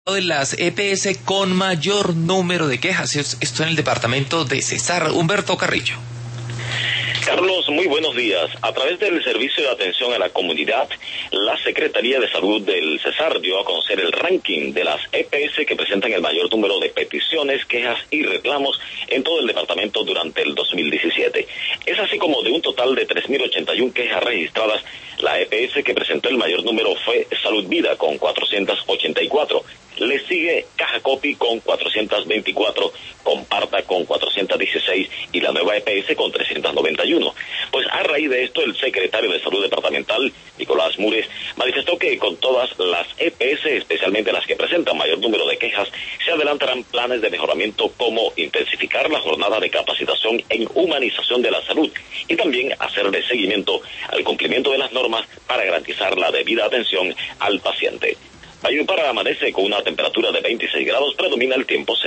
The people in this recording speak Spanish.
De las EPS con mayor número de quejas. Esto en el departamento de Cesar. Humberto Carrillo. Carlos, muy buenos días. A través del Servicio de Atención a la Comunidad, la Secretaría de Salud del Cesar dio a conocer el ranking de las EPS que presentan el mayor número de peticiones, quejas y reclamos en todo el departamento durante el 2017. Es así como de un total de 3.081 quejas registradas, la EPS que presentó el mayor número fue Salud Vida con 484. Le sigue Caja Copy con 424, Comparta con 416 y la nueva EPS con 391. Pues a raíz de esto, el secretario de Salud Departamental, Nicolás Múrez, manifestó que con todas las EPS, especialmente las que presentan mayor número de quejas, se adelantarán planes de mejoramiento como intensificar la jornada de capacitación en humanización de la salud y también hacerle seguimiento al cumplimiento de las normas para garantizar la debida atención al paciente. Valledupar amanece con una temperatura de 26 grados, predomina el tiempo seco.